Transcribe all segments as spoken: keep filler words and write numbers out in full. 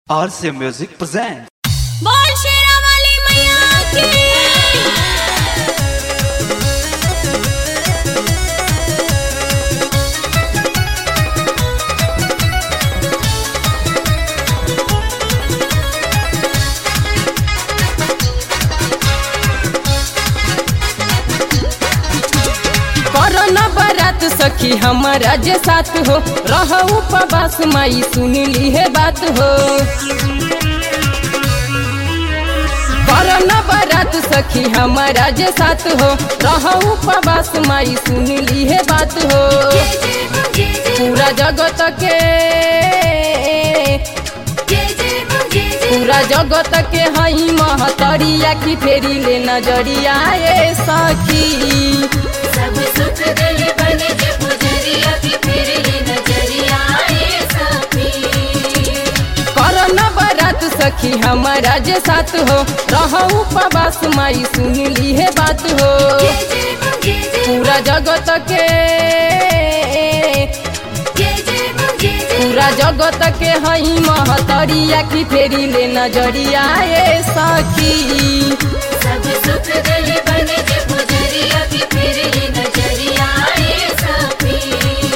R C Music presents बोल शेरा वाली मैया की। करना बारात सखी हमारा जे साथ हो, रहू उपवास माई सुन ली है बात हो। करना बारात सखी हमारा जे साथ हो, रहू उपवास माई सुन ली है बात हो। पूरा जगत के पूरा जगत के हई महतरिया की फेरी ले नजरिया ए सखी। सब सुख दिल बने जे पुजरिया की फिर ले नजरिया ए सखी। करना बारात सखी हमारा जे साथ हो, रहू उपवास माई सुन ली है बात हो। पूरा जगत के पूरा जगत के हई महतरिया की फेरी ले नजरिया ए सखी। सब सुख दिल बने जे पुजरिया की फिर ले नजरिया ए सखी।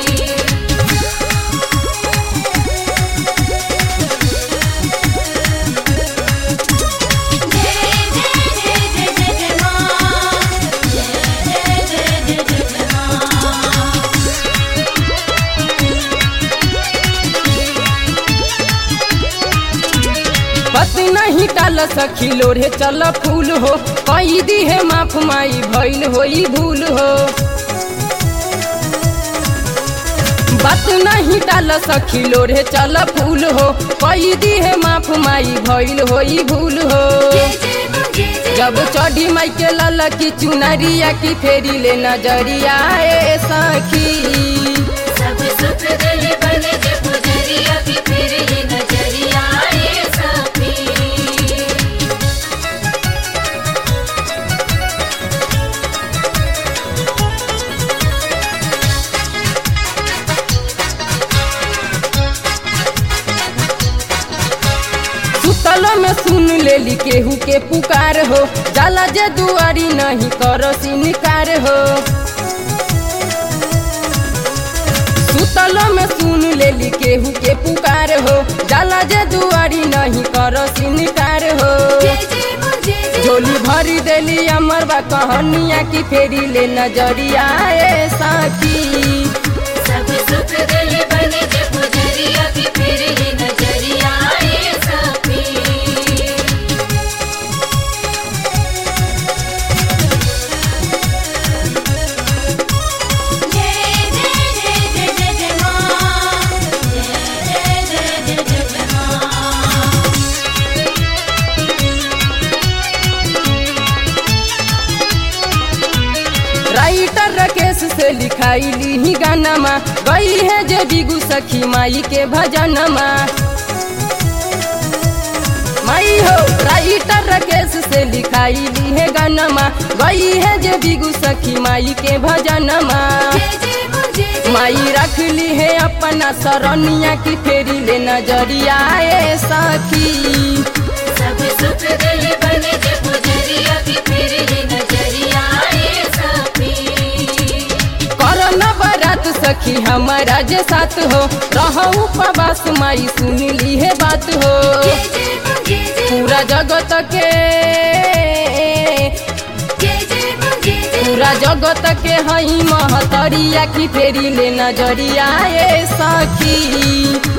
पति नहीं टाल सखी लोढ़े चल फूल हो, कई दी है माफ माई भइल होई भूल हो। बात नहीं टाल सखी लोढ़े चल फूल हो, कई दी है माफ माई भइल होई भूल हो। जब चढ़ी माई के लाल की चुनरिया की फेरी ले नजरिया ए सखी। सब सुख दिल बने जे पुजरिया की फिर ले नजरिया ए सखी। सुतलो में सुन लेली केहू के पुकार हो, जाला जे दुआरी नहीं करो सिनकार हो। सुतलो में सुन लेली केहू के पुकार हो, जाला जे दुआरी नहीं करो सिनकार हो। झोली भरी देली अमर बा कहनिया की फेरी ले नजरिया ए सखी। सब सुख दिल बने जे पुजरिया की फिर ले नजरिया ए सखी। जय जय जय जय जय जय मां, जय जय जय जय जय मां। राइटर राकेश से लिखाई ली गानमा, गई है जे बिगु सखी माई के भजनमा। माई हो राइटर राकेश से लिखाई ली है गानमा, गई है जे बिगु सखी माई के भजनमा। माई रख ली है अपना सरनिया की फेरी ले नजरिया ए सखी। सब सुख दिल बने जे पुजरिया की फिर ले नजरिया ए सखी। करना बारात सखी हमारा जे साथ हो, रहू उपवास माई सुन ली है बात हो। पूरा जगत के पूरा जगत के हई महतरिया की फेरी ले नजरिया ए सखी।